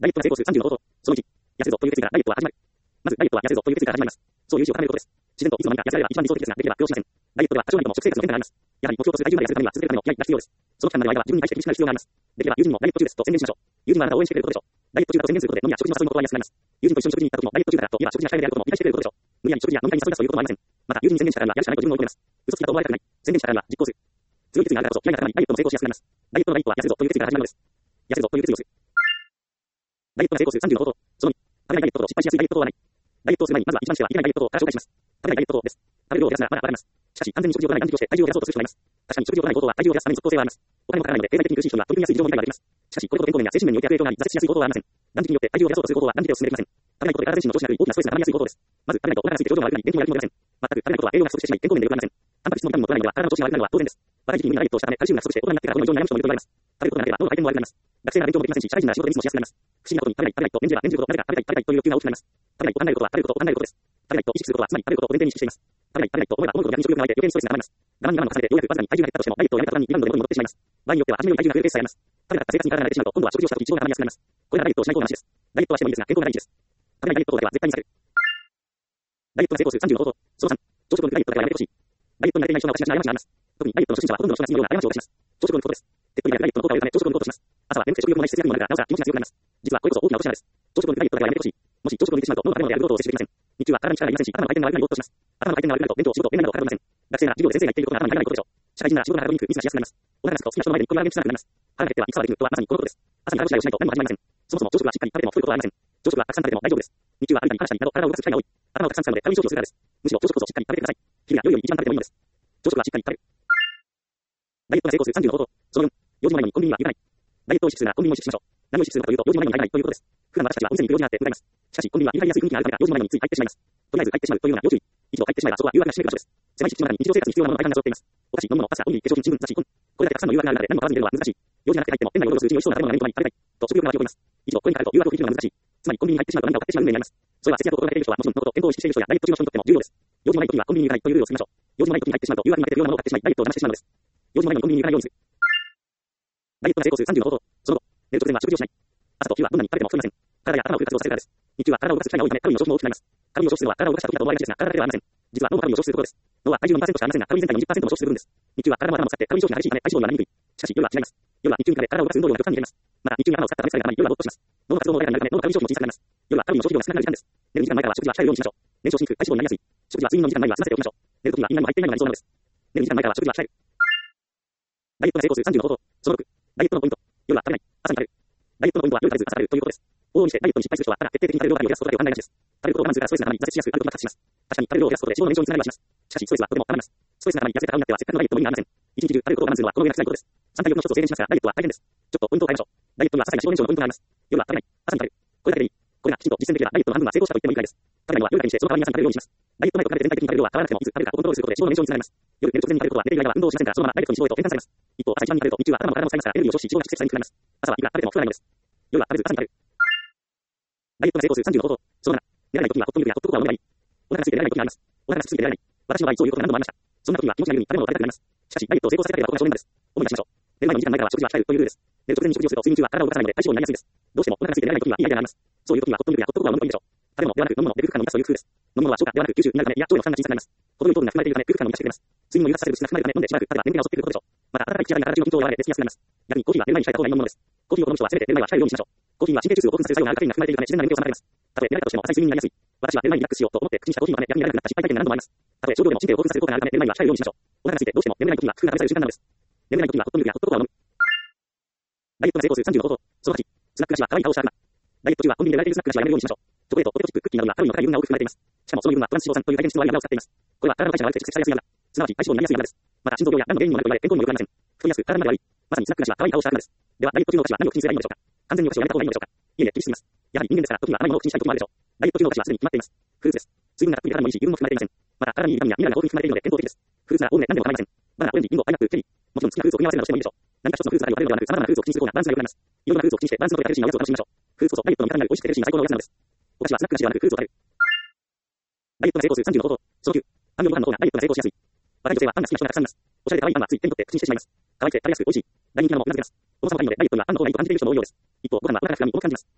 ダイエットが成功する30の方法。その1、痩せるぞという決意からダイエットは始まる。まず、ダイエットは痩せるぞという決意から始まります。そういう意志を固めることです。自然といつの間にか痩せられれば一番理想的ですが、できれば苦労しません。ダイエットでは多少なりとも食生活の変化があります。やはり目標とする体重まで痩せるためには続けるための気合が必要です。その期間までの間は自分に対して厳しくなる必要があります。できれば友人にもダイエット中ですと宣伝しましょう。友人はあなたを応援してくれることでしょう。ダイエット中だと宣伝することで飲みや食事の誘いも断りやすくなります。友人と一緒に食事に行った時もダイエット中だといえば食事が控えめであることも理解してくれることでしょう。無理やり食事や飲み会に誘い出すということもありません。また友人に宣伝したからにはやるしかないと自分を追い込みます。嘘つきだと思われたくない。宣伝したからには実行する。強い決意があるからこそ嫌いな方にダイエットも成功しやすくなります。ダイエットの第一歩は痩せるぞという決意から始まるのです。痩せるぞという決意をする。ダイエットが成功する30の方法。その2、食べないダイエットと失敗しやすいダイエットとはない。ダイエットをする前にまずは一番してはいけないダイエットから紹介します。食べないダイエットです。食べる量を減らすならまだバレます。しかし完全に食事を取らない断食をして体重を減らそうとする人がいます。確かに食事を取らない方法は体重を減らすために即効性はあります。お金もかからないので経済的に苦しい人には取り組みやすい事情も理解ができます。しかしこれほど健康面や精神面において悪影響があり挫折しやすい方法はありません。断食によって体重を減らそうとする方法は断じてお勧めできません。食べないことで体自身の調子が悪い大きなストレスが溜まりやすい方法です。まず食べないとお腹が空いて症状が悪くなり元気もやる気も出ません。全く食べないことは栄養が不足してしまい健康面で良くなりません。タンパク質もビタミンも取らないのは体の調子が悪くなるのは当然です。若い時期に無理なダイエットをしたためカルシウムが不足して大人になってからこの異常に悩む人もいると言われます。食べることがなければ脳の回転も悪くなります。学生なら勉強もできませんし社会人なら仕事でミスもしやすくなります。不思議なことに食べないと念じれば念じるほどなぜか食べたいという欲求が大きくなります。食べないと考えることは食べることを考えることです。食べないと意識することはつまり食べることを前提に意識しています。食べないと思えば思うほど逆に食欲が湧いて余計にストレスが溜まります。我慢に我慢を重ねてようやくわずかに体重が減ったとしてもダイエットをやめた途端にリバウンドで元に戻ってしまいます。場合によっては初めより体重が増えるケースさえあります。食べなかった生活に体が慣れてしまうと今度は食事をした時異常が溜まりやすくなります。これがダイエットをしない方がなしです。ダイエットはしてもいいですが健康が第一です。食べないダイエットだけは絶対に避ける。ダイエットが成功する30の方法。その3、朝食のダイエットだけはやめてほしい。ダイエットに慣れていない人が私が知らない話があります。特にダイエットの初心者はほとんどの人が次のような過ちを犯します。朝食のことです。手っ取り早くダイエットの効果を得るため朝食を抜こうとします。朝は眠くて食欲もないし節約にもなるがなおさら気持ちが強くなります。実はこれこそ大きな落とし穴です。朝食のダイエットだけはやめてほしい。もし朝食を抜いてしまうと脳の食べ物であることを摂取できません。日中は体に力がいりませんし頭の回転が悪くなり没頭します。頭の回転が悪くなると弁当仕事面倒などを体がません。学生なら授業で先生が言っていることが頭に入らないことでしょう。社会人なら仕事がはかどりにくくミスがしやすくなります。お腹がすくと好きな人の前でこれが元気しなくなります。腹が減っては戦はできるとはまさにこのことです。朝に体をしないと何も始まりません。そもそも朝食はしっかり食べても太ることはありません。朝食はたくさん食べても大丈夫です。日中は歩いたり話したりなど体を動かす機会が多い。頭をたくさん使うので軽い消費をするからです。むしろ朝食こそしっかり食べてください。日々が良いより一番食べてもいいのです。朝食はしっかり食べる。ダイエットが成功する30の方法。その4、4時前にコンビニには行かない。ダイエットを意識するならコンビニも意識しましょう。何を意識するかというと4時前には行かないということです。普段私たちは温泉に行く用事があって向かいます。しかしコンビニは入りやすい雰囲気があるためか4時前につい入ってしまいます。とりあえず入ってしまうというような要注意。一度入ってしまえばそこは誘惑がしてくる場所です。狭い敷地の中に日常生活に必要なものが大半が揃っています。お菓子、飲み物、パスタ、オイル、化粧品、新聞、雑誌、本。これだけたくさんの誘惑がある中で何も買わずに出るのは難しい。用事がなくて入っても店内をうろうろするうちに美味しそうな食べ物が目の前に食べたいと食欲が湧き起こります。以上、これにかかると誘惑を振り切るのが難しい。つまりコンビニに入ってしまうと何かを買ってしまう運命になります。それは節約を心がけている人はもちろんのこと健康を意識している人やダイエット中の人にとっても重要です。用事のない時にはコンビニに行かないというルールを作りましょう。用事のない時に入ってしまうと誘惑に負けて不要なものを買ってしまいダイエットを邪魔してしまうのです。用事のないのにコンビニに行かないようにする。ダイエットが成功する30の方法。その後、寝る直前は食事をしない。朝と昼はどんなに食べても太りません。体や頭をフル活動させるからです。日中は体を動かす機会が多いためカロリーの消費も大きくなります。カロリーを消費するのは体を動かした時だと思われがちですが体だけではありません。実は脳もカロリーを消費することです。脳は体重の 2% しかありませんがカロリー全体の 20% も消費する分です。日中は体も頭も使ってカロリー消費が激しいため体脂肪にはなりにくい。しかし夜は違います。夜は日中に比べ体を動かす運動量が極端に減ります。また日中に頭を使ったため疲れがたまり夜はぼーっとします。脳の活動も穏やかになるため脳のカロリー消費も小さくなります。夜はカロリーの消費量が少なくなる時間です。寝る2時間前からは食事は控えるようにしましょう。燃焼しにくく体脂肪になりやすい。食事は睡眠の2時間前には済ませておきましょう。寝る時は胃に何も入っていないのが理想なのです。寝る2時間前からは食事は控える。ダイエットが成功する30の方法。その6、ダイエットのポイント。夜は食べない。朝に食べる。ダイエットのポイントは夜食べず朝食べるということです。往々にしてダイエットに失敗する人はただ徹底的に食べる量が減らすことだけを考えがちです。食べることを我慢するからストレスが溜まり挫折しやすくあることが発生します。確かに食べる量を減らすことで脂肪の燃焼につながりはします。しかしストレスはとても溜まります。ストレスが溜まり痩せた顔になってはせっかくのダイエットも意味がありません。一日中食べることを我慢するのはこの上なく辛いことです。3対4の一つを制限しますがダイエットは大変です。ちょっとポイントを変えましょう。ダイエットには些細な脂肪燃焼のポイントがあります。夜は食べない。朝に食べる。これだけでいい。これがきちんと実践できればダイエットの半分は成功したと言ってもいいくらいです。食べないのは夜だけにしてその代わりに朝に食べるようにします。ダイエット前と比べて全体的に食べる量は変わらなくてもいつ食べるかをコントロールすることで脂肪の燃焼につながります。夜寝る直前に食べることは寝ている間は運動をしませんからそのままダイエットに脂肪へと転換されます。一方朝一番に食べると日中は頭も体も使いますからエネルギーを消費し脂肪が蓄積されにくくなります。朝はいくら食べても太らないのです。夜は食べず朝に食べる。ダイエットが成功する30の方法。その7、寝られない時にはホットミルクやホットココアを飲めばいい。お腹が空いて寝られない時があります。お腹が空きすぎて寝られない。私の場合そういうことが何度もありました。そんな時には気持ちが緩み食べ物を食べたくなります。しかしダイエットを成功させたければここが正念場です。思い出しましょう。寝る前の2時間前からは食事は控えるというルールです。寝る直前に食事をすると睡眠中は体を動かさないので体脂肪になりやすいです。どうしてもお腹が空いて寝られない時にはいいアイデアがあります。そういう時にはホットミルクやホットココアを飲むといいでしょう。食べ物ではなく飲むもので空腹感を満たすという工夫です。飲むものは消化ではなく吸収になるためいや腸への負担が小さくなります。程よい糖分が含まれているため空腹感を満たしてくれます。睡眠を誘発させる物質が含まれるため飲んでしばらく経てば眠気が襲ってくることでしょう。また温かい口当たりが体中の緊張を和らげて寝つきやすくなります。逆にコーヒーは寝る前に控えた方がいいものです。コーヒーを飲む人はせめて寝る前は控えるようにしましょう。コーヒーは神経中枢を興奮させる作用があるカフェインが含まれているため自然な眠気を妨げます。たとえ寝られたとしても浅い睡眠になりやすい。私は寝る前にリラックスしようと思って口にしたコーヒーのため逆に寝られなくなった失敗体験が何度もあります。たとえ少量でも神経を興奮させる効果があるため寝る前には控えるようにしましょう。お腹が空いてどうしても眠れない時には工夫が試される瞬間なのです。眠れない時にはホットミルクやホットココアを飲む。ダイエットが成功する30の方法。その8、スナック菓子は可愛い顔をした悪魔。ダイエット中はコンビニで売られているスナック菓子はやめるようにしましょう。チョコレート、ポテトチップ、クッキーなどにはカロリーの高い油分が多く含まれています。しかもその油分はトランス脂肪酸という大変質の悪い油を使っています。これは体の代謝が悪くて蓄積されやすい油。すなわち体脂肪になりやすい油です。また心臓病や癌の原因にもなると言われ健康にも良くなりません。太りやすく体に悪い。まさにスナック菓子は可愛い顔をした悪魔です。ではダイエット中のお菓子は何を気にすればいいのでしょうか。完全にお菓子をやめた方がいいのでしょうか。いえいえ、気にしすぎます。やはり人間ですから時には甘いものを口にしたい時もあるでしょう。ダイエット中のお菓子はすでに決まっています。フルーツです。水分がたっぷりで体にもいいし油分も含まれていません。また体にいいビタミンやミネラルが豊富に含まれているので健康的です。フルーツならおおむね何でも構いません。バナナ、オレンジ、リンゴ、パイナップル、チェリー。もちろん好きなフルーツを組み合わせるなどしてもいいでしょう。何か一つのフルーツだけを食べるのではなく様々なフルーツを口にする方がバランスが良くなります。いろいろなフルーツを口にしてバランスの取れたヘルシーなおやつを楽しみましょう。フルーツこそダイエットの味方になる美味しくてヘルシーな最高のおやつなのです。お菓子はスナック菓子ではなくフルーツを食べる。ダイエットが成功する30の方法。その9、パン用ご飯の方がダイエットが成功しやすい。若い女性はパンが好きな人がたくさんいます。おしゃれで可愛いパンはつい手に取って口にしてしまいます。可愛くて食べやすく美味しい。大人気なのもうなずけます。重さも軽いのでダイエットにはパンの方がいいと感じている人も多いようです。一方、ご飯はお腹が膨らみ重く感じます。少量でも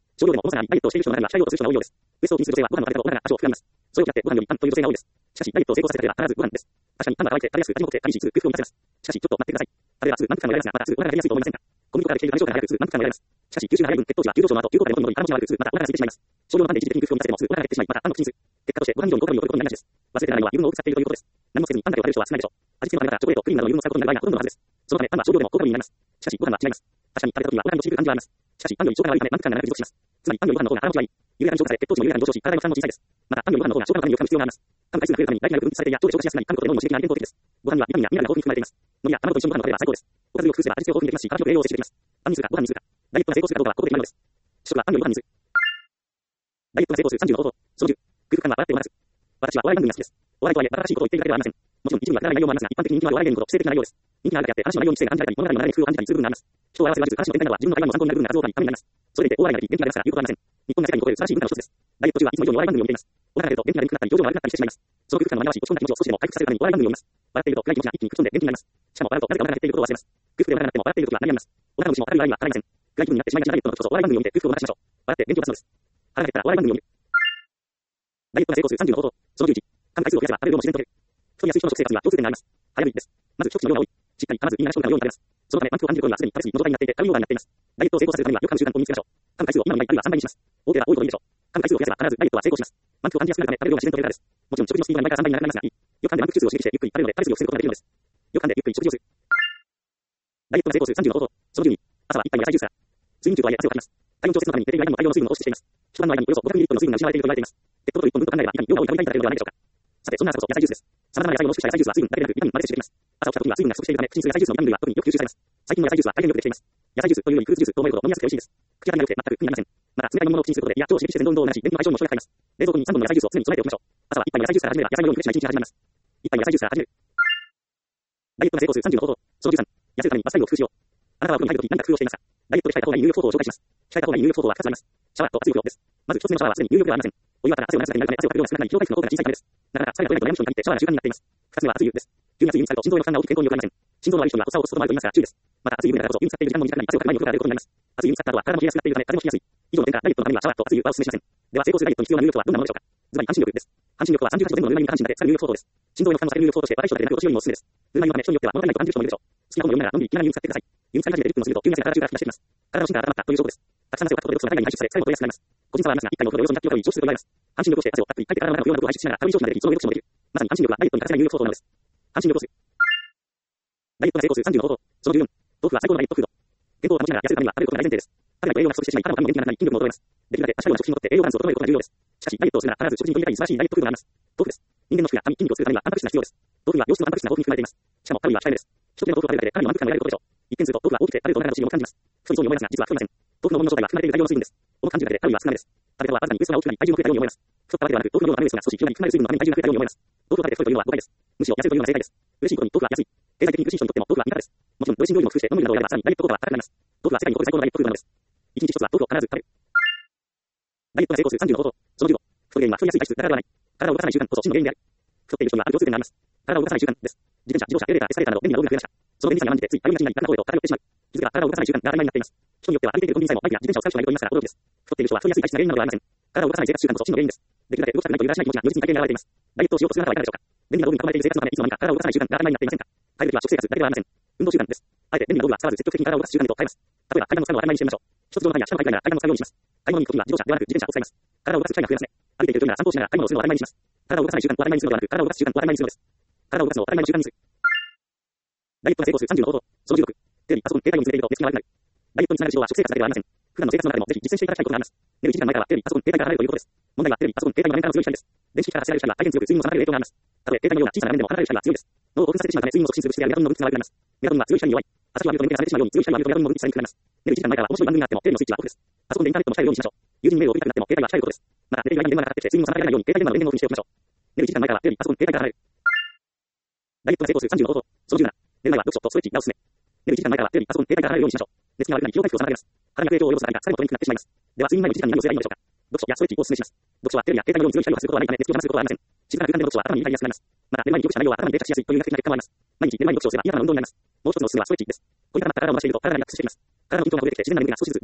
こぼさないダイエットをしている人の中には期待を通る人が多いようです。ウエストを気にする女性はご飯の食べ方をお腹が多少膨らみます。それを嫌ってご飯よりパンという女性が多いです。しかし、ダイエットを成功させたければ必ずご飯です。確かにパンは可愛くて食べやすく味も濃くて体に質、空腹を満たせます。しかし、ちょっと待ってください。食べればすぐ満腹感も得られますが、またすぐお腹が減りやすいと思いませんか？小麦粉からできているため消化が早くすぐ満腹感も得られます。しかし、吸収が早い分、血糖値は急上昇の後、急降下で元に戻り、体持ちが悪くすぐまたお腹が空いてしまいます。少量のパンで一時的に空腹を満たせてもすぐお腹が減ってしまい、またパンを口にする。結果としてご飯以上に高カロリーを取ることになりがちです。忘れてないのは油分を多く使っているということです。何もせずにパンだけを食べる人は少ないでしょう。味付けのためからチョコレート、クリームなどの油分を使うことになる場合がほとんどのはずです。そのためパンは少量でも高カロリーになります。しかし、ご飯は違います。確かに食べた時はお腹に落ちにくい感じはあります。しかし、パンより消化が悪いため満腹感が長く持続します。つまり、パンよりご飯の方が腹持ちがいい。緩やかに消化され、血糖値も緩やかに上昇し、体の負担も小さいです。また、パンよりご飯の方が消化のためによく噛む必要があります。パンの回数が増えるために唾液が分泌されていや腸で消化しやすくなり、噛むことで脳に刺激が伝導的です。ご飯にはビタミンやミネラルが豊富に含まれています。海苔や卵と一緒にご飯を食べれば最高です。おかずを工夫すれば味付けを豊富にできますし、体に栄養を摂取できます。パンにするかご飯にするか。ダイエットが成功するかどうかはここで決まるのです。主食はパンよりご飯にする。ダイエットが成功する30の方法。その10。空腹感は笑って終わらず。私はお笑い番組が好きです。お笑いとはいえ、馬鹿らしいことを言っているだけではありません。もちろん一部にはくだらない内容もありますが、一般的に人気のあるお笑い芸人ほど否定的な内容です。人気があるだけあって話の内容に規制が感じられたり、物語の流れに工夫を感じたりする部分があります。人を合わせ話す話の展開などは自分の会話の参考になる部分が数多くありためになります。それでいて大笑いができ、元気が出ますから言うことはありません。日本が世界に誇れる素晴らしい文化の一つです。ダイエット中はいつも以上にお笑い番組を見ています。お腹が減ると元気が出なくなったり、表情が悪くなったりしてしまいます。その空腹感の紛らわしい落ち込んだ気持ちを少しでも回復させるためにお笑い番組を見ます。笑っていると暗い気持ちが一気に吹き飛んで元気になります。しかも笑うとなぜかお腹が減っていることを忘れます。空腹でお腹が鳴っても笑っているときは何やります。お腹の虫も明るい笑いにはかないません。暗い気分になってしまいがちなダイエットの時こそお笑い番組を見て空腹を流しましょう。笑って元気を出すのです。腹が減ったらお笑い番組を見る。ダイエットが成功する30の方法。その11。噛む回数を増やせば食べる量も自然と減る。太りやすい人の食生活には共通点があります。早いです。まず一口の量が多い。しっかり噛まず言い流し込んだ量に食べます。そのため満腹を感じる頃にはすでに食べ過ぎの状態になっていて食べる量がになっています。ダイエットを成功させるためにはよく噛む習慣を身につけましょう。噛む回数を今の2倍あるいは3倍にします。多ければ多いほどいいでしょう。噛む回数を増やせば必ずダイエットは成功します。満腹を感じやすくなるため食べる量が自然と減るからです。もちろん食事のスピードは2倍から3倍にならないますがいい。よく噛んで満腹中枢を刺激してゆっくり食べるので食べ過ぎを防ぐことができるのです。よく噛んでゆっくり食事をする。ダイエットが成功する30の方法。その12。朝は一杯の野菜ジュースから。睡眠中とはいえ汗をかきます。体温調節のために血液内の大量の水分を放出しています。一晩の間におよそ 500ml の水分が失われていると言われています。ペットボトル1本分と考えればいかに量が多いために食べるのではないでしょうか。さて、そんな朝こそ野菜ジュースです。様々な野菜を濃縮した野菜ジュースは水分だけでなくビタミンまで摂取できます。朝起きた時には水分が不足しているため、口にする野菜ジュースのビタミン類は特によく吸収されます。最近の野菜ジュースは大変よくできています。野菜ジュースというよりフルーツジュースと思えるほど飲みやすくて美味しいです。口当たりが良くて全く苦になりません。また、冷たいものを口にすることで胃や腸を刺激して蠕動運動を促し、便秘の解消にも効果があります。冷蔵庫に3本の野菜ジュースを常に備えておきましょう。朝は一杯の野菜ジュースから始めれば野菜のようにフレッシュな一日が始まります。一杯の野菜ジュースから始める。ダイエットが成功する30の方法。その13。痩せるためにマッサージを工夫しよう。あなたはお風呂に入るとき何か工夫をしていますか？ダイエットで控えた方がいい入浴方法を紹介します。控えた方がいい入浴方法は2つあります。シャワーと圧力浴です。まず1つ目のシャワーはすでに入浴ではありません。お湯はただ汗を流すだけになるため汗をかく量が少なくなり疲労回復の効果が小さいためです。なかなか疲れが取れないと悩む人に限ってシャワーが習慣になっています。2つ目は熱い湯です。急に熱い湯に浸かると心臓への負担が大きく健康に良くなりません。心臓の悪い人には発作を起こすこともあると言いますが注意です。また熱い湯になるからこそ湯に浸かっている時間も短くなり汗をかく前にお風呂が出ることになります。熱い湯に浸かった後は体も冷えやすくなっているため風邪もひきやすい。以上の点からダイエットのためにはシャワーと熱い湯はお勧めしません。では成功するダイエットに必要な入浴とはどんなものでしょうか。ズバリ半身浴です。半身浴は38度前後のぬるま湯に下半身まで浸かる入浴方法です。心臓への負担を下げる入浴法として若い人だけでなくお年寄りにもおすすめです。ぬるま湯のため人によっては物足りないと感じる人もいるでしょう。好きな本を読みながらのんびり気軽に湯に浸かってください。湯に浸かり始めて10分もすると急に汗が体中から噴き出してきます。体の芯が温まったという証拠です。たくさん汗をかくことで毒素が体外に排出され、疲れも取れやすくなります。個人差はありますが、1回のお風呂でおよそ200キロカロリー消費すると言われます。半身浴をして汗をたっぷりかいて体の中の不要な毒を排出しながらカロリー消費まででき、その上で読書もできる。まさに半身浴はダイエットに欠かせない有力方法なのです。半身浴をする。ダイエットが成功する30の方法。その14。豆腐は最高のダイエットフード。健康を保ちながら痩せるためには食べることが大前提です。食べないと栄養が不足してしまい、体も元気がなくなり筋力も衰えます。できるだけ足の食品にとって栄養バランスを整えることが重要です。しかし、ダイエットをするなら必ず食事に取り入れたい素晴らしいダイエットフードがあります。豆腐です。人間の服や髪、筋肉を作るためにはタンパク質が必要です。豆腐には良質のタンパク質が豊富に含まれています。しかもカロリーは控えめです。一つ目の豆腐を食べるだけでかなり満腹感が得られることでしょう。一見すると豆腐は大きくて食べるとお腹の不思議を感じます。太りそうに思いますが、実は太りません。豆腐の温度状態は含まれている大量の水分です。この感じるだけでカロリーは少なめです。食べ方はわずかにウエストが大きくなり体重も増えたように思います。太ったわけではなく、豆腐の量のあるウエストが少し広がり含まれる水分のために体重が増えたように思います。豆腐を食べて太るというのは誤解です。むしろ痩せるというのが正解です。嬉しいことに豆腐は安い。経済的に苦しい人にとっても豆腐は味方です。もちろん、美味しい料理も工夫して飲む量などをやればさらにダイエット効果は高くなります。豆腐は世界に誇る最高のダイエットフードなのです。一日一つは豆腐を必ず食べる。ダイエットが成功する30の方法。その15。太る原因は太りやすい体質だからではない。体を動かさない習慣こそ真の原因である。太っている人にはある共通点があります。体を動かさない習慣です。自転車、自動車、エレベーター、エスカレーターなど便利な道具が増えました。その便利さに甘んじてつい頼りがちになり体の方へと偏ってしまう。気づけば体を動かさない習慣が当たり前になっています。人によっては歩いているコンビニさえもバイクや自転車を使う人がいると言いますから驚きです。太っている人は太りやすい体質が原因などではありません。体を動かさない生活習慣こそ真の原因です。できるだけ動きたくないというらしい気持ちが如実に体験に現れています。ダイエットをしようとするあなたはいかがでしょうか。便利な道具に囲まれている生活のためいつの間にか体を動かさない習慣が当たり前になっていませんか。変えるべきは食生活だけではありません。運動習慣です。あえて便利な道具は使わず積極的に体を動かす習慣へと変えます。例えば階段を使うのを当たり前にしてみましょう。一つ上の階や下の階くらいなら階段を使うようにします。買い物に行くときは自動車ではなく自転車を使います。体を動かす機会が増えますね。歩いている距離なら散歩しながら買い物をするのを当たり前にします。体を動かさない習慣を当たり前にするのではなく、体を動かす習慣を当たり前にするのです。体を動かすのを当たり前の習慣にする。ダイエットが成功する30の方法。その16。テレビ、パソコン、携帯を見つめていると寝つきが悪くなる。ダイエットにつながる指導は食生活だけではありません。普段の生活の中でもぜひ実践していただきたいことがあります。寝る1時間前からはテレビ、パソコン、携帯から離れるということです。問題はテレビ、パソコン、携帯の画面からの強い光です。電子機器から発せられる光は大変強く睡眠を妨げる影響があります。たとえ携帯のような小さな画面でも離れる光は強いです。脳を興奮させてしまうため睡眠を促進する物質であるメラトニンの分泌が悪くなります。メラトニンは強い光に弱い。朝日を浴びると眠気が覚めてしまうように強い光を浴びるとメラトニンも分泌されにくくなります。寝る1時間前からは面白い番組があってもテレビのスイッチはオフです。パソコンでインターネットも控えるようにしましょう。友人にメールを送りたくなっても携帯は控えることです。また寝ている間に電話がかかってきて睡眠を妨げられないように携帯電話の電源をオフにしておきましょう。寝る1時間前からはテレビ、パソコン、携帯から離れる。ダイエットが成功する30の方法。その17。寝る前は読書とストレッチがおすすめ。寝る1時間前からはテレビ、パソコン、携帯から離れるようにしましょう。寝つきが悪くなり疲労回復を妨げます。体に影響を及ぼす何か疲れも取りにくくなってしまいます。では睡眠前の1時間に何をすればいいのでしょうか。読書やストレッチをおすすめします。読書はテレビや携帯のように強い光を発することはないため寝つきを邪魔することはありません。静かな空間での読書は頭に入りやすくなります。また寝る前に読書した内容は頭に定着しやすいという医学的な結果もあります。毎日寝る前に読書をすれば嫌な運動になります。もう一つのおすすめはストレッチです。凝り固まった体を回していると体がリラックスしてきます。体の緊張がほぐれてきて自然な眠気が少しずつ出てきます。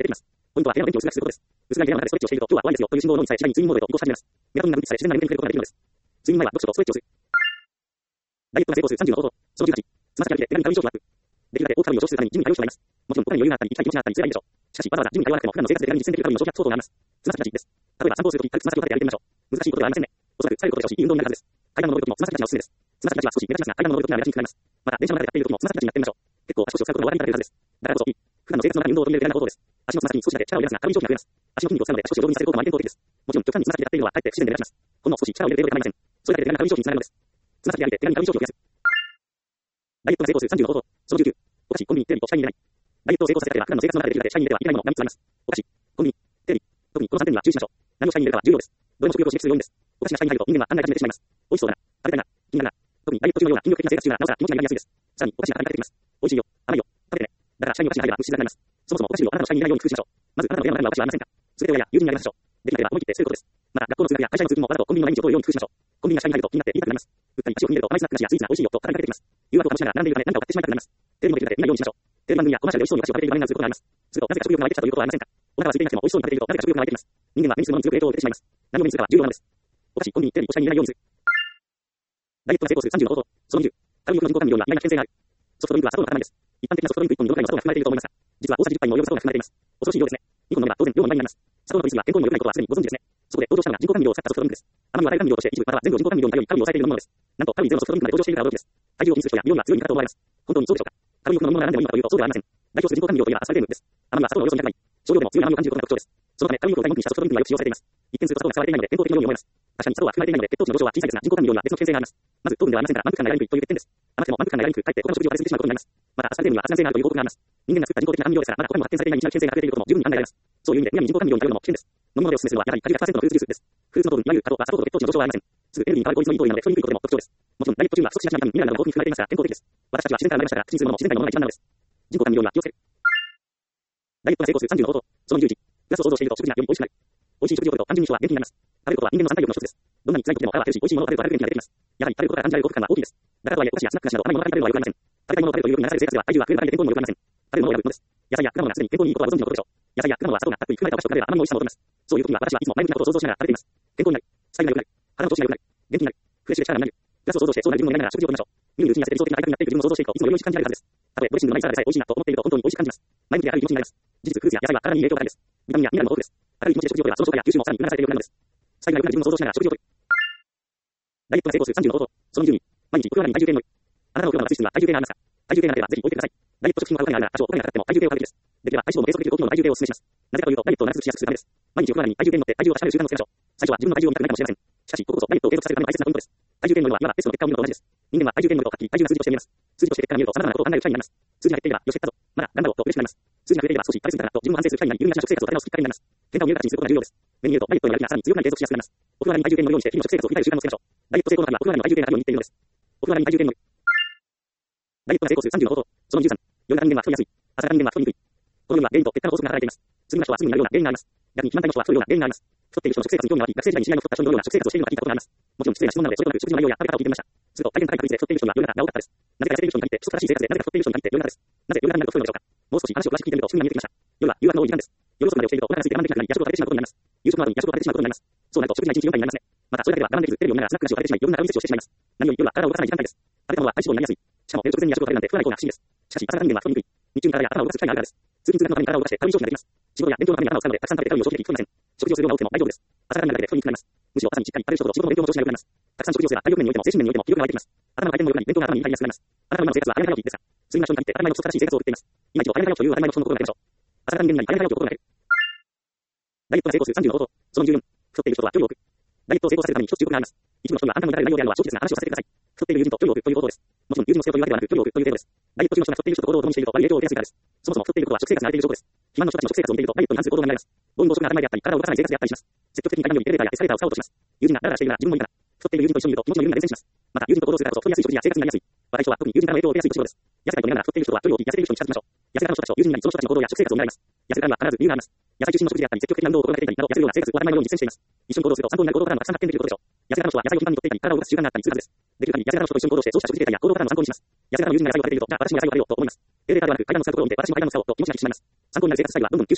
ポイントは部屋の電気を薄暗くすることです。薄暗い部屋の中でストレッチをしていると、今日は怖いですよという信号を脳に伝え、次第に睡眠モードへと移行し始めます。メラトニンが分泌され、自然な眠りに触れることができるのです。睡眠前は読書とストレッチをする。ダイエットが成功する30の方法。その18。つま先上げて手紙にカロリー消費をアップ。できるだけ多くカロリーを消費するためにジムに通う必要があります。もちろん他に余裕があったり、行きたい気持ちがあったりすればいいでしょう。しかし、わざわざジムに通わなくても普段の生活で手軽に実践できるカロリーの消費が相当があります。つま先立ちです。例えば散歩をするとき、軽くつま先を立ててやってみましょう。難しいことではありませんね。おそらくされることでしょうし、いい運動になるはずです。階段を登るときもつま先立ちがおすすめです。つま先立ちは少し目立ちますが、階段を登るときには目立ちにくくなります。また、電車の中でやっているときもつま先立ちになってみましょう。結構足腰を使うことも話題になっているはずです。だからこそ、普段の生活の中に運動を取り入れる方法です。足のつま先に少しだけ力を入れますが、カロリー消費が増えます。足の筋肉を使うので足腰を丈夫にさせる効果もあり健康的です。もちろん極端につま先でやっているのはかえって不自然で目立ちます。ほんの少し力を入れているだけで構いません。それだけで手軽なカロリー消費につながるのです。つま先で歩いて手軽にカロリー消費を増やす。ダイエットが成功する30の方法。その19。お菓子、コンビニ、テレビと社員に入れない。ダイエットを成功させたければ普段の生活の中でできるだけ社員に入れてはいけないものが3つあります。お菓子、コンビニ、テレビ。特にこの3点には注意しましょう。何を社員に入れるかは重要です。どれも食欲を刺激する要因です。お菓子が社員に入ると人間は考え始めてしまいます。美味しそうだな、食べたいな、気になるな。特にダイエット中のような筋力的な生活中はなおさら気持ちがなりやすいです。さらにお菓子が頭に出てきます。美味しいよ、甘いよ、食べてね。だから社員にお菓子が入れば物質がなります。そもそもお菓子をあなたの社員に入れないように工夫しましょう。まずあなたの部屋の中にはお菓子はありませんか。すべて親や友人にあげましょう。できなければ思い切って捨てることです。また学校の通学や会社の通勤もわざとコンビニの毎日を取るように工夫しましょう。コンビニが社員に入ると気になって言いたくなります。うっかり足を踏み入れると甘いスナック菓子やスイーツが美味しいよと語りかけてきます。誘惑を楽しながら並んでいるため何かを買ってしまいたくなります。テレビもできるだけ見ないようにしましょう。テレビ番組やコマーシャルで美味しそうにお菓子を食べている場面が映ることがあります。するとなぜか食欲が湧いてきたということはありませんか。お腹は空いていなくても美味しそうに食べているとなぜか食欲が湧いてきます。人間は目にするものに強く影響を受けてしまいます。何を目にするかは重要なのです。お菓子、コンビニ、テレビを社員に入れないようにする。ダイエットが成功する30の方法。その20。カロリーの人工甘味料には意外な危険性がある。ソフトドリンクは砂糖の塊です。一般的なソフトドリンク1本にどのくらいの砂糖が含まれていると思いますか。実は大さじ10杯にも及ぶ砂糖が含まれています。恐ろしい量ですね。2本飲めば当然量の倍になります。砂糖の摂りすぎは健康にも良くないことはすでにご存知ですね。そこで登場したのが人工甘味料を使ったソフトドリンクです。甘みは代甘味料として一部または全部を人工甘味料に頼りカロリーを抑えているものです。なんとカロリーゼロのソフトドリンクまで登場しているから驚きです。体重を気にする人や美容には強い味方と思われます。本当にそうでしょうか。カロリーを飲むものが何でもいいのかというとそうではありません。代表する人工甘味料といえばアスパルテームです。甘みは砂糖のおよそ200倍。少量でも強い甘みを感じることが特徴です。そのためカロリーを大目にしたソフトドリンクがよく使用されています。一見すると砂糖が使われていないので健康的なように思えます。確かに砂糖は含まれていないので血糖値の上昇は小さいですが人工甘味料には別の危険性があります。まず糖分ではありませんから満腹感が得られにくいという欠点です。甘くても満腹感が得られにくくかえって他の食事を食べ過ぎてしまうことになります。またアスパルテームには発がん性があるという報告があります。人間が作った人工的な甘味料ですからまだ他にも発見されていない未知な危険性が隠れていることも十分に考えられます。そういう意味でむやみに人工甘味料に頼るのも危険です。飲むものでおすすめするのはやはり果汁100%のフルーツジュースです。フルーツの糖分いわゆる果糖は砂糖と血糖値の上昇はありません。すぐエネルギーに変わる効率のいい糖分なので太りにくいことでも特徴です。もちろんダイエット中は不足しがちなビタミン、ミネラルなども豊富に含まれていますが健康的です。私たちは自然から生まれましたから口にするものも自然界のものが一番なのです。人工甘味料には気をつける。ダイエットが成功する30の方法。その11。プラスを想像していると食事がより美味しくなる。美味しい食事をとると単純に人は元気になります。食べることは人間の三大欲の一つです。どんなに辛い時でも腹は減るし美味しいものを食べると食べる元気が出てきます。やはり食べることから感じられる幸福感は大きいです。だからとはいえお菓子やスナック菓子など甘いものばかり食べるのは良くありません。食べたいものを食べるというふうにならされる生活では体重は増えるだけで健康にも良くありません。食べるものを選ぶのです。野菜や果物がすでに健康にいいことはご存知のことでしょう。野菜や果物は砂糖がたっぷり含まれたお菓子と比べれば甘みも美味しさも劣ります。そういう時には私はいつも前向きなことを想像しながら食べています。健康になる。スタイルが良くなる。肌の調子が良くなる。元気になる。フレッシュで力がなる。プラスを想像してそうなる自分を見ながら食事をとりましょう。見るうちに痩せて理想的な体格になっていく自分を想像していくといつもより美味しく感じられるはずです。たとえドレッシングのないサラダでさえ美味しいなと思っていると本当に美味しく感じます。前向きで明るい気持ちになります。事実フルーツや野菜は体に影響があるんです。ビタミンやミネラルも豊富です。明るい気持ちで食事をとればその消化や吸収もさらに促されているようになるのです。スタイルが良くなる自分を想像しながら食事をとる。ダイエットが成功する30の方法。その12。毎日お風呂上がりに体重計に乗る。あなたのお風呂の水質には体重計がありますか。体重計がなければぜひ置いてください。ダイエット食品の買う前にあるが多少お金がかかっても体重計を買うべきです。できれば体脂肪のベースをできる高機能の体重計をお勧めします。なぜかというとダイエットを長続きしやすくするためです。毎日お風呂上がりに体重計に乗って体重を確かめる習慣をつけましょう。最初は自分の体重を見たくないかもしれません。しかしこここそダイエットを継続させるための大切なポイントです。体重計に乗るのはいわばテストの結果を見るのと同じです。人間は体重計に乗るとはっきり体重が数字として見えます。数字として結果が見えると様々なことを考える機会になります。数字が減っていればよし減ったぞ。まだ頑張ろうと嬉しくなります。数字が増えていれば少し食べ過ぎたなと自分を反省する機会になり有意義な食生活を立て直すきっかけになります。変化を見える形にすることが重要です。目に見えるとダイエットのやる気がさらに強くなり継続しやすくなります。お風呂上がりに体重計に乗るようにして日々の食生活を振り返る習慣をつけましょう。ダイエット成功の鍵はお風呂上がりの体重計があるように言っているのです。お風呂上がりに体重計に乗る。ダイエットが成功する30の方法。その13。夜中人間は太りやすい。朝方人間は太りにくい。このような原因と結果の法則が働いています。次の人はすぐになるような原因があります。逆に肥満体の人は太るような原因があります。太っている人の食生活に興味があり、学生時代に知り合いの太った人のような食生活をしているのが聞いたことがあります。もちろん失礼な質問なのでそれとなく食事の内容や食べ方を聞いてみました。すると大変高い確率で太っている人には夜中が多かったです。なぜか痩せている人に限って規則正しい生活でなぜか太っている人に限って夜中です。なぜ夜中になると太るのでしょうか。もう少し話を詳しく聞いてみるとすぐに見えてきました。夜は誘惑の多い時間です。夜遅くまで起きているとお腹が空いて我慢できなくなり夜食を食べてしまうことになります。夕食の後に夜食を食べてしまうことになります。そうなると食事が一日4回になりますね。またそれだけでは我慢できずテレビを見ながらスナック菓子を食べてしまい夜中に摂取をしてしまいます。何より夜は体を動かさない時間帯です。食べたものは体脂肪になりやすい。しかも寝る直前に夜食を食べるなんて不可能な不思議です。しかし朝方人間は太りにくい。日中に体や頭を動かす機会があるからです。通勤通学のために体を動かしてカロリー消費ができます。仕事や勉強のために頭を使うのでたくさん食べてカロリーを消費でき聞こえません。食事をする量が多くても大丈夫です。朝方になるだけで太りにくくなります。むしろ朝にしっかり食べる人ほど仕事も勉強も調子が良くなります。たくさん食事をすれば体力面においても精神面においても気力が湧いてきます。頭の回転も良くなり勉強が頭に入りやすくなります。あなたの今の生活は当たり前の生活ですか。睡眠の人に限って当たり前の規則正しい生活を送っています。今一度当たり前のという当たり前の人の心がけましょう。朝方人間に当たり前の心がける。ダイエットが成功する30の方法。その14。太っている人とは距離を置く。ダイエットを成功させるために一つ重要なあります。一部の人にはあなたの至る内容であるのは正直ですが話をさせてください。太っている友人と距離を置くということです。もちろん友人の捨てようというわけではなく距離を置くという程度です。ダイエット中の人が太っている人と行動を共にしていると悪い影響を受けやすいからです。そもそも太っていることは食生活に慣れている証拠です。肥満の人たちの食生活を見ているとダイエットに反する行動になります。暴飲暴食が当たり前であったり体を動かさない生活であったりします。積極的に階段よりエレベーターやエスカレーターを使おうとします。友人がダラダラしているなら自分もいいかな。太っている友人と一緒にいると気持ちの緩みが伝染します。また友人と行動するからこそ太りやすい食事や生活になりやすい。若い人は特に友人からの影響を受けやすい年頃です。痩せたいと見ながら太っている人は距離を置き痩せている人に近づきましょう。痩せたの人たちと友人になりその人たちの行動や食生活を見られます。痩せたには必ず理由があります。野菜中心の食事であったり積極的な運動を心がけていたりなど痩せるような生活を当たり前のように実践しています。一緒に行動すると参考になる行動パターンがたくさん発見できることでしょう。痩せたの人は野菜を頻繁に摂っていたり体を動かす習慣があったりするはずです。できる限り痩せたの人と一緒に行動してそうした食事形態や行動パターンの参考にします。痩せたの友人が野菜を食べているとじゃあ私も野菜を食べようと思います。エレベーターではなく階段を使うことを見て私も階段を使おうと気持ちが引き締まります。参考になる生活スタイルはどんどん吸収しましょう。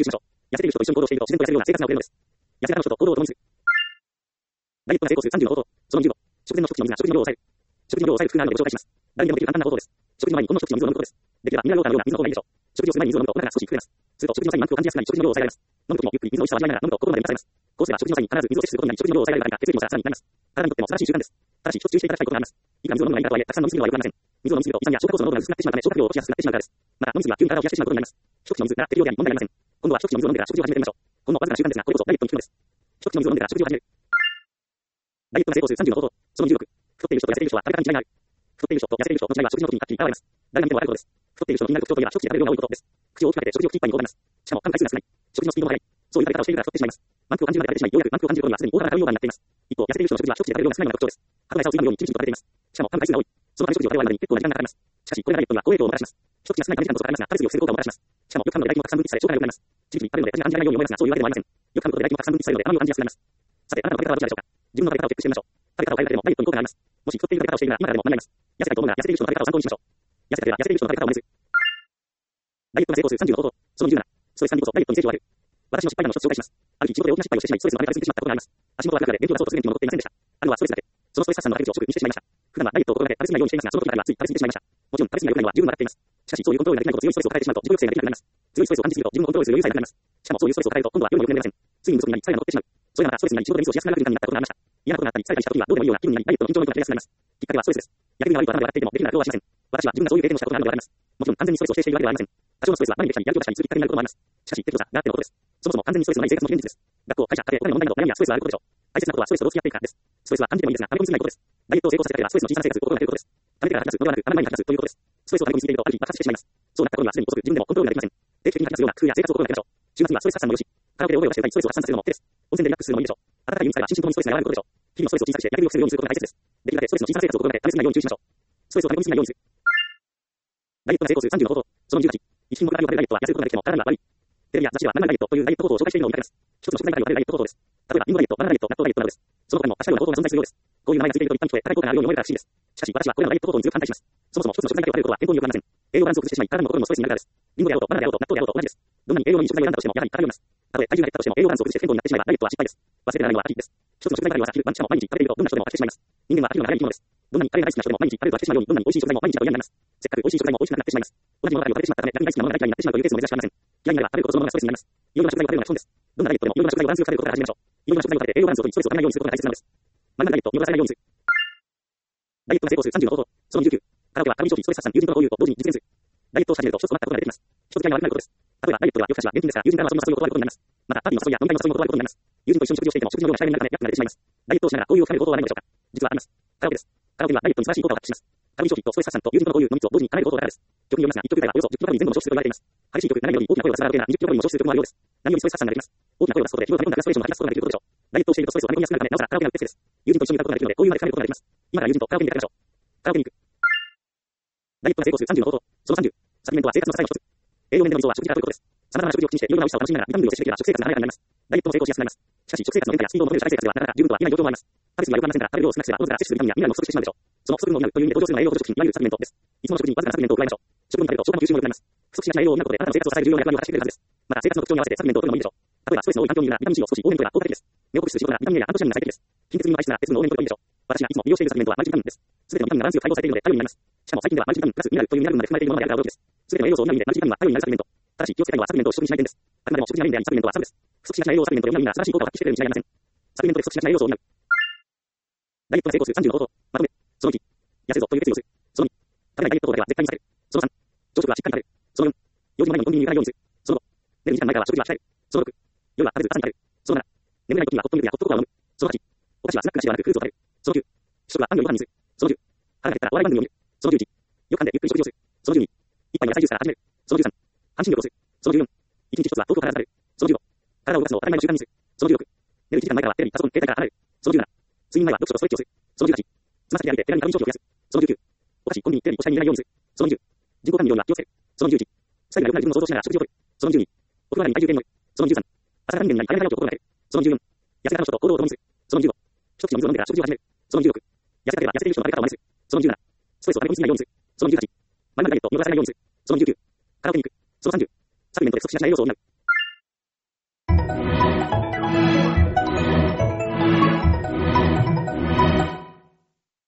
痩せている人と一緒に行動していると自然と痩せるような生活が送れるのです。痩せ方の人と行動を共にする。ダイエットが成功する30の方法。その15。食前の食事の水が食事の量を抑える。食事の量を抑える工夫があるのでご紹介します。誰にでもできる簡単な方法です。食事の前にほんの一口の水を飲むことです。できればミネラルウォーターのような水の方がいいでしょう。食事をする前に水を飲むとお腹が少し膨れます。すると食事の際に満腹を感じやすくなり食事の量を抑えられます。飲むときもゆっくり水の美味しさを味わいながら飲むと心まで満たされます。こうすれば食事の際に必ず水を摂取することになり食事の量を抑えられるが血液もさらになります。体にとっても素晴らしい習慣です。ただし一つ注意していただきたいことがあります。いくら水を飲むのがいいかとはいえたくさん飲みすぎるのは良くありません。水を飲みすぎると胃酸や消化酵素の濃度が薄くなってしまうため消化不良を起こしやすくなってしまうからです。また飲みすぎは急に体を冷やしてしまうことになります。一口の水なら適量であり問題ありません。今度は一口の水を飲んでから食事を始めてみましょう。ほんのわずかな習慣ですがこれこそダイエットに効くのです。一口の水を飲んでから食事を始める。ダイエットが成功する30の方法。その16。太っている人と痩せている人は食べ方に違いがある。太っている人と痩せている人の違いは食事の時にはっきり現れます。誰が見てもわかることです。太っている人の気になる特徴といえば一口で食べる量が多いことです。口を大きく開けて食事を口いっぱいに頬張ります。しかも噛む回数が少ない。食事のスピードが速い。そういう食べ方をしているから太ってしまいます。満腹を感じるまで食べてしまい、ようやく満腹を感じる頃にはすでに大幅な食べ量になっています。一方、痩せている人の食事は一口で食べる量が少ないのが特徴です。歯が餌をついばむようにチリチリと食べています。しかも噛む回数が多い。そのため食事を食べ終わるまでに結構な時間がかかります。しかし、これがダイエットには好影響をもたらします。一口が少ないため時間こそかかりますが、食べ過ぎを防ぐ効果をもたらします。しかも、よく噛むので唾液もたくさん分泌され、消化が良くなります。チリチリ食べるので味が感じられないように思いますが、そういうわけでもありません。よく噛むことで唾液もたくさん分泌されるので甘みを感じやすくなります。さて、あなたの食べ方はどちらでしょうか。自分の食べ方をチェックしてみましょう。食べ方を変えるだけでもダイエットに効果があります。もし太っている食べ方をしているなら今からでも間に合います。痩せたいと思うなら痩せている人の食べ方を参考にしましょう。痩せたければ痩せている人の食べ方を真似する。ダイエットが成功する30の方法。その17。ストレス管理こそダイエットに成長ある。私の失敗談の一つ紹介します。ある日仕事で大きな失敗をしてしまい、ストレスの波が過ぎてしまったことがあります。足元は楽で勉強がそうとする元気も残っていませんでした。あるのはストレスだけ。そのストレス発散の入り口を食にしてしまいました。普段はダイエットを心がけ食べ過ぎないようにしていますが、その時だけはつい食べ過ぎてしまいました。もちろん食べ過ぎが良くないのは十分わかっています。しかし、そういうコントロールができないと強いストレスを抱えてしまうと自己抑制ができなくなります。強いストレスを感じすぎると自分をコントロールする余裕さえなくなります。しかもそういうストレスを抱えると今度は夜も余裕が出ません。ついに不足になり疲れが残ってしまう。それがまたストレスになり仕事でミスをしやすくなる瞬間になったことがありました。嫌なことがあったり疲れたりした時はどうでもいいような気分になりダイエットの緊張の糸が切れやすくなります。きっかけはストレスです。やる気が悪いと頭で笑っていてもできるなら今日はしません。私は自分がそういう経験をしたことがあるのでわかります。もちろん完全にストレスを否定しているわけではありません。多少のストレスは前にできたりやる気を出したりするきっかけになることもあります。しかし、適度さがあってのことです。そもそも完全にストレスのない生活の現実です。学校、会社、家庭、お金の問題など悩みやストレスはあることでしょう。大切なことはストレスとどう付き合っていくかです。ストレスは感じてもいいですが、溜め込みすぎないことです。ダイエットを成功させたければストレスの小さな生活を心がけることです。溜めてから吐き出すのではなく、溜まる前に吐き出すということです。ストレスを溜め込みすぎているとある日爆発してしまいます。そうなった頃にはすでに遅く、自分でもコントロールができません。定期的に吐き出すような工夫や生活を心がけましょう。週末にはストレス発散もよし、カラオケで大声を出して歌いストレスを発散させるのも手です。温泉でリラックスするのもいいでしょう。暖かい海に使えば心身ともにストレスが和らぐことでしょう。日々のストレスを小さくしてやる気をするようにすることが大切です。できるだけストレスの小さな生活を心がけ、溜めすぎないように注意しましょう。ストレスを溜め込みすぎないようにする。ダイエットが成功する30の方法。その18。一品目が良いダイエットは痩せることができても体が悪い。テレビや雑誌では何々ダイエットというダイエット方法を紹介しているのを見かけます。一つの食材が良いダイエット方法です。例えばリンゴダイエット、バナナダイエット、納豆ダイエットなどです。その他にも多種類の方法が存在するようです。こういう名前がついていると一般に聞こえ高い効果があるように思えるから不思議です。しかし私はこれらのダイエット方法に強く反対します。そもそも一つの食材だけを食べることは健康に良くありません。栄養バランスを崩してしまい、体も心もストレスになるからです。リンゴであろうとバナナであろうと納豆であろうと同じです。どんなに栄養のいい食材を選んだとしてもやはり偏ります。たとえ体重が減ったとしても栄養バランスを崩して不健康になってしまえばダイエットは失敗です。忘れてならないのは秋です。一つの食材ばかりを朝昼晩しかも毎日食べているとどんな人でも飽きてしまいます。人間は飽きるのが早い生き物です。どんなにカレーが大好きな人でも毎日食べると飽きてしまうようにどんなに美味しい食材も毎日食べるようになります。せっかく美味しい食材も美味しくなくなってしまいます。同じものばかりを食べてしまったため逆に大好きなものが大嫌いになってしまうというケースも珍しくありません。嫌いになれば食べることそのものがストレスになります。いろいろな食材を食べるのが基本です。どんなダイエットでもいろいろな食材をバランスよく食べることから始めましょう。いろいろな食材を食べて栄養バランスを取りストレスをためないようにすることが大切なのです。マンガダイエット、見逃されないようにする。ダイエットが成功する30の方法。その19。カラオケはカロリー消費、ストレス発散、友人との交流と同時に実現する。ダイエットを始めると一つ困ったことが出てきます。一つが悪くなることです。例えばダイエットでは夜更かしは現金ですから友人からはそんな誘いを断ることになります。またパーティーの誘いや飲み会の誘いも断ることになります。友人と一緒に食事をしていても食事の量が控えめになるため約が出てしまいます。ダイエットをしながら交流を深める方法はないのでしょうか。実はあります。カラオケです。カラオケにはダイエットに素晴らしい効果を発揮します。カロリー消費とストレス発散と友人との交流の3つを同時に叶える方法だからです。曲によりますが、1曲以外はおよそ10キロカロリー前後の消費すると言われています。激しい曲、何より大きな声を出すカラオケなら20キロカロリーの消費する曲もあるようです。何よりストレス発散ができます。大きな声を出すことで日頃溜め込んだフラストレーションを吐き出すことができることでしょう。ダイエットをしているとストレスを溜め込みやすくなるためなおさらカラオケがうってつけです。友人と一緒に歌うことができるので交流まで深めることができます。今から友人とカラオケに出かけましょう。カラオケに行く。ダイエットが成功する30の方法。その30。サプリメントは生活の支えの一つ。栄養面での理想は食事から取ることです。様々な食事を口にしていろいろな美味しさを楽しみながらビタミンを摂取できれば食生活が華やかになります。ダイエットも成功しやすくなります。しかし食生活の変化やスピードを求める社会生活ではなかなか十分とは言えない状況もあります。食べ過ぎは良くありませんから食べる量を少なくすればおのずから摂取するビタミンやミネラルも不足してしまうでしょう。その不足分を補うという意味で登場するのは栄養補助食品、いわゆるサプリメントです。いつもの食事にわずかなサプリメントを加えましょう。食分を食べると消化の吸収も良くなります。不足しがちな栄養を補うことであなたの生活を支える重要な役割を果たしてくれるはずです。また生活の特徴に合わせてサプリメントを取るのもいいでしょう。例えばストレスの多い環境にいるならビタミン C を少し多めに摂るのが効果的です。目を酷使する仕事ならビタミン A やアントシアニンが最適です。貧血に弱い質なら鉄分を多めに摂るといいでしょう。私がいつも利用しているサプリメントはマルチビタミンです。すべてのビタミンがバランスよく配合されているので頼りになります。しかも最近ではマルチビタミンプラスミネラルというミネラルまで含まれているものまであるが驚きです。すべての栄養素を補う意味でマルチビタミンは頼りになるサプリメント。ただし気をつけたいのはサプリメントを取得しない点です。あくまでも食事がメインでありサプリメントはサブです。不足しがちな栄養をサプリメントで補うなら素晴らしい効果を発揮してくれるに違いありません。サプリメントで不足しがちな栄養素を補う。ダイエットが成功する30の方法。まとめ。その1。痩せるぞという決意をする。その2。食べないダイエット法では絶対にされる。その3。朝食はしっかり食べる。その4。4時の前にコンビニに行かないようにする。その5。寝る2時間前からは食事は控える。その6。夜は食べず朝に食べる。その7。眠れない時にはホットミルクやホットココアを飲む。その8。お菓子はスナック菓子ではなくフルーツを食べる。その9。主食はパンよりご飯にする。その10。腹が減ったらお笑い番組を見る。その11。よく噛んでゆっくり食事をする。その12。一杯の野菜ジュースから始める。その13。半身浴をする。その14。一日一つは豆腐を必ず食べる。その15。体を動かすのを当たり前の習慣にする。その16。寝る1時間前からはテレビ、パソコン、携帯から離れる。その17。睡眠前は読書とストレッチをする。その18。つま先で歩いて手軽にカロリー消費を増やす。その19。お菓子、コンビニ、テレビ、おしゃれに入れないようにする。その20。人工甘味料には気をつける。その21。スタイルが良くなる自分を想像しながら食事をとる。その22。お風呂上がりに体重計に乗る。その23。朝から人間になり早め早起きを心がける。その24。痩せたの人と行動を共にする。その25。一口の水を飲んでから食事を始める。その26。痩せたければ痩せている人の食べ方を真似する。その17。ストレスを溜め込みすぎないようにする。その18。マイナーダイエット、見逃さないようにする。その19。カラオケに行く。その30。サプリメントで不足しがちな栄養素を補う。